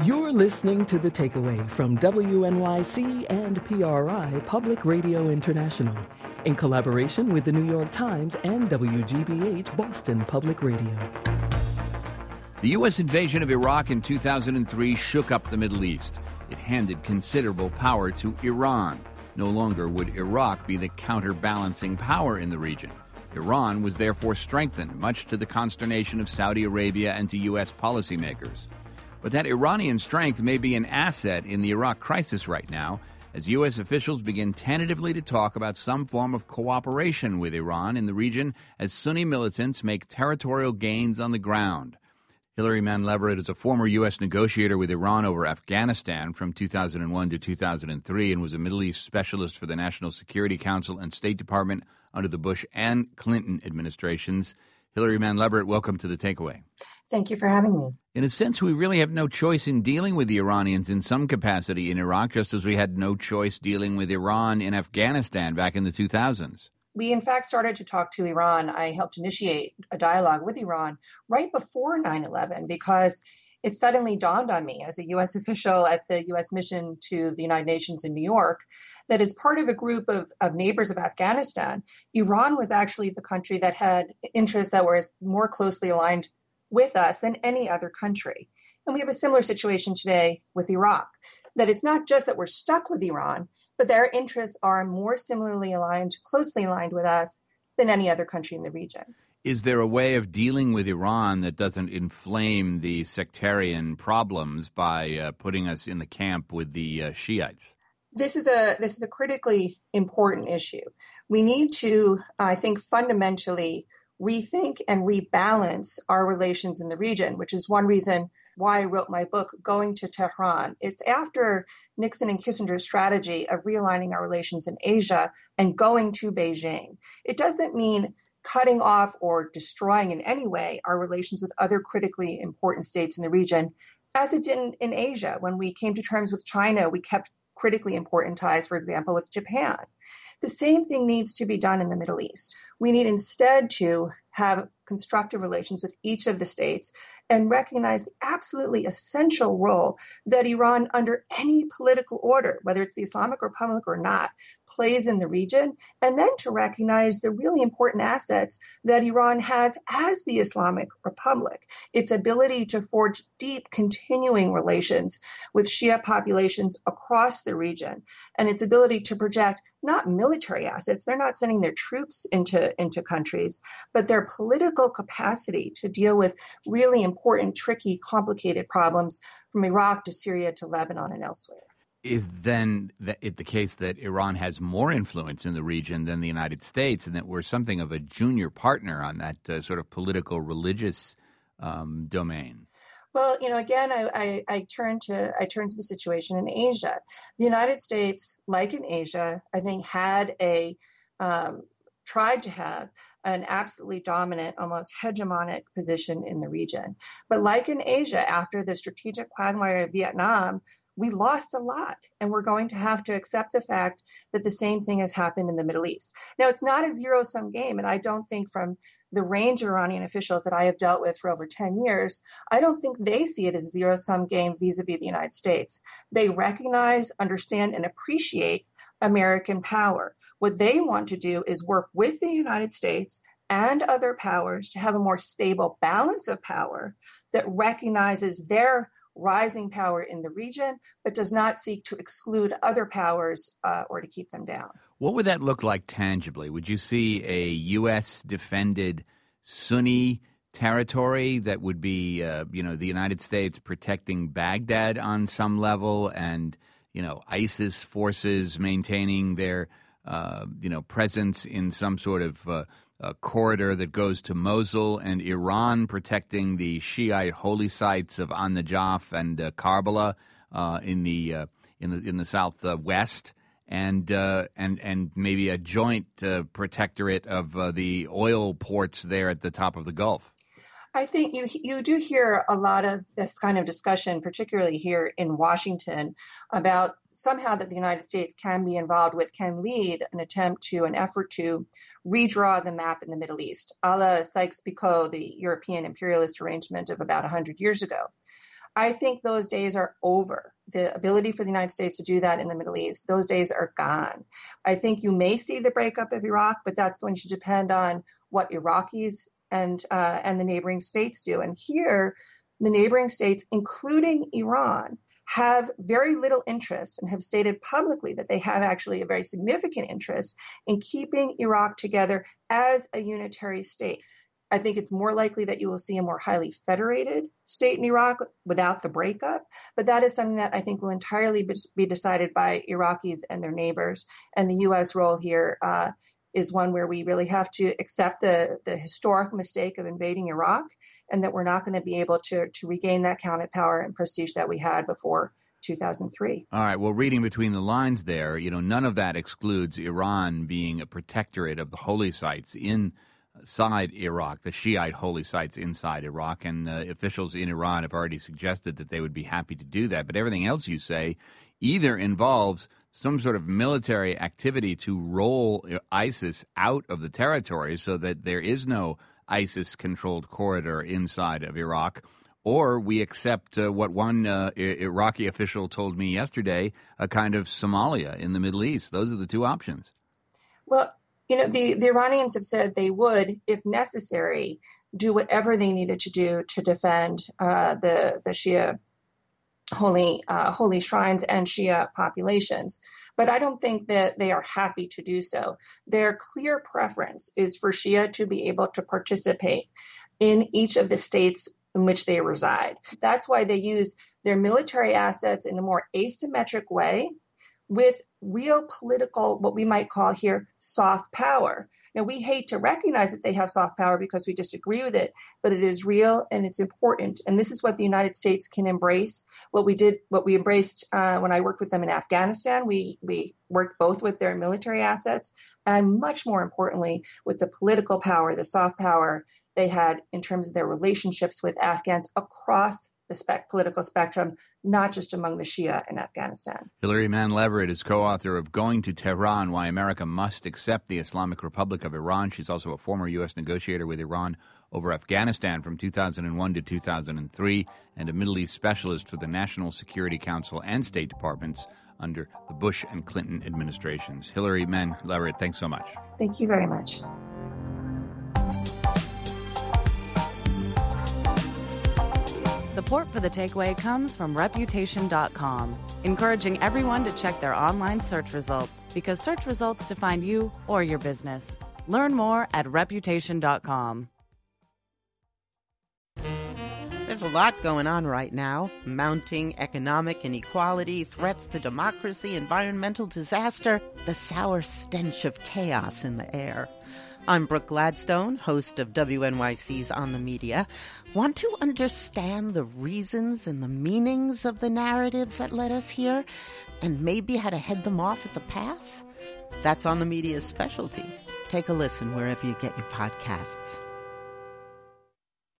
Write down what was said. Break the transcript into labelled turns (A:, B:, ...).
A: You're listening to The Takeaway from WNYC and PRI Public Radio International in collaboration with The New York Times and WGBH Boston Public Radio.
B: The U.S. invasion of Iraq in 2003 shook up the Middle East. It handed considerable power to Iran. No longer would Iraq be the counterbalancing power in the region. Iran was therefore strengthened, much to the consternation of Saudi Arabia and to U.S. policymakers. But that Iranian strength may be an asset in the Iraq crisis right now, as U.S. officials begin tentatively to talk about some form of cooperation with Iran in the region as Sunni militants make territorial gains on the ground. Hilary Mann Leverett is a former U.S. negotiator with Iran over Afghanistan from 2001 to 2003 and was a Middle East specialist for the National Security Council and State Department under the Bush and Clinton administrations. Hilary Mann Leverett, welcome to The Takeaway.
C: Thank you for having me.
B: In a sense, we really have no choice in dealing with the Iranians in some capacity in Iraq, just as we had no choice dealing with Iran in Afghanistan back in the 2000s.
C: We, in fact, started to talk to Iran. I helped initiate a dialogue with Iran right before 9/11 because it suddenly dawned on me as a U.S. official at the U.S. mission to the United Nations in New York that as part of a group of neighbors of Afghanistan, Iran was actually the country that had interests that were more closely aligned with us than any other country. And we have a similar situation today with Iraq, that it's not just that we're stuck with Iran, but their interests are more similarly aligned, closely aligned with us than any other country in the region.
B: Is there a way of dealing with Iran that doesn't inflame the sectarian problems by putting us in the camp with the Shiites?
C: This is a critically important issue. We need to, I think, fundamentally rethink and rebalance our relations in the region, which is one reason why I wrote my book, Going to Tehran. It's after Nixon and Kissinger's strategy of realigning our relations in Asia and going to Beijing. It doesn't mean cutting off or destroying in any way our relations with other critically important states in the region, as it did in Asia. When we came to terms with China, we kept critically important ties, for example, with Japan. The same thing needs to be done in the Middle East. We need instead to have constructive relations with each of the states and recognize the absolutely essential role that Iran, under any political order, whether it's the Islamic Republic or not, plays in the region, and then to recognize the really important assets that Iran has as the Islamic Republic, its ability to forge deep, continuing relations with Shia populations across the region, and its ability to project not military assets, they're not sending their troops into countries, but their political capacity to deal with really important, tricky, complicated problems from Iraq to Syria to Lebanon and elsewhere.
B: Is then the case that Iran has more influence in the region than the United States, and that we're something of a junior partner on that sort of political, religious domain?
C: Well, again, I turn to the situation in Asia. The United States, like in Asia, I think had tried to have an absolutely dominant, almost hegemonic position in the region. But like in Asia, after the strategic quagmire of Vietnam, we lost a lot, and we're going to have to accept the fact that the same thing has happened in the Middle East. Now, it's not a zero-sum game, and I don't think from the range of Iranian officials that I have dealt with for over 10 years, I don't think they see it as a zero-sum game vis-a-vis the United States. They recognize, understand, and appreciate American power. What they want to do is work with the United States and other powers to have a more stable balance of power that recognizes their rising power in the region, but does not seek to exclude other powers or to keep them down.
B: What would that look like tangibly? Would you see a U.S.-defended Sunni territory that would be, the United States protecting Baghdad on some level, and ISIS forces maintaining their presence in some sort of corridor that goes to Mosul, and Iran protecting the Shiite holy sites of An-Najaf and Karbala in the southwest, and maybe a joint protectorate of the oil ports there at the top of the Gulf?
C: I think you do hear a lot of this kind of discussion, particularly here in Washington, about somehow that the United States can be involved with, can lead an effort to redraw the map in the Middle East, a la Sykes-Picot, the European imperialist arrangement of about 100 years ago. I think those days are over. The ability for the United States to do that in the Middle East, those days are gone. I think you may see the breakup of Iraq, but that's going to depend on what Iraqis and the neighboring states do. And here, the neighboring states, including Iran, have very little interest and have stated publicly that they have actually a very significant interest in keeping Iraq together as a unitary state. I think it's more likely that you will see a more highly federated state in Iraq without the breakup, but that is something that I think will entirely be decided by Iraqis and their neighbors. And the U.S. role here is one where we really have to accept the historic mistake of invading Iraq, and that we're not going to be able to regain that counted power and prestige that we had before 2003.
B: All right. Well, reading between the lines there, none of that excludes Iran being a protectorate of the holy sites inside Iraq, the Shiite holy sites inside Iraq, and officials in Iran have already suggested that they would be happy to do that. But everything else you say either involves some sort of military activity to roll ISIS out of the territory so that there is no ISIS-controlled corridor inside of Iraq, or we accept what one Iraqi official told me yesterday, a kind of Somalia in the Middle East. Those are the two options.
C: Well, the Iranians have said they would, if necessary, do whatever they needed to do to defend the Shia holy shrines and Shia populations. But I don't think that they are happy to do so. Their clear preference is for Shia to be able to participate in each of the states in which they reside. That's why they use their military assets in a more asymmetric way with real political, what we might call here, soft power. Now, we hate to recognize that they have soft power because we disagree with it, but it is real and it's important. And this is what the United States can embrace. What we embraced when I worked with them in Afghanistan, we worked both with their military assets and much more importantly, with the political power, the soft power they had in terms of their relationships with Afghans across the political spectrum, not just among the Shia in Afghanistan.
B: Hilary Mann Leverett is co-author of Going to Tehran, Why America Must Accept the Islamic Republic of Iran. She's also a former U.S. negotiator with Iran over Afghanistan from 2001 to 2003 and a Middle East specialist for the National Security Council and State Departments under the Bush and Clinton administrations. Hilary Mann Leverett, thanks so much.
C: Thank you very much.
D: Support for The Takeaway comes from Reputation.com, encouraging everyone to check their online search results because search results define you or your business. Learn more at Reputation.com.
E: There's a lot going on right now. Mounting economic inequality, threats to democracy, environmental disaster, the sour stench of chaos in the air. I'm Brooke Gladstone, host of WNYC's On the Media. Want to understand the reasons and the meanings of the narratives that led us here, and maybe how to head them off at the pass? That's On the Media's specialty. Take a listen wherever you get your podcasts.